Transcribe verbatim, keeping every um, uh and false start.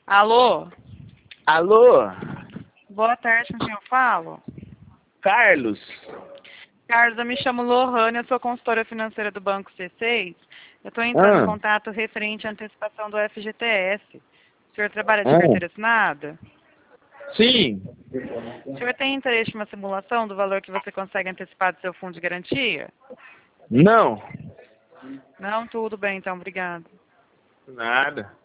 Alô? Alô? Boa tarde, com quem eu falo? Carlos? Carlos, eu me chamo Lohane, eu sou consultora financeira do Banco C seis. Eu estou entrando em Ah, contato referente à antecipação do F G T S. O senhor trabalha de ah, carteira assinada? sim. O senhor tem interesse em uma simulação do valor que você consegue antecipar do seu fundo de garantia? Não. Não? Tudo bem, então, obrigado. Nada.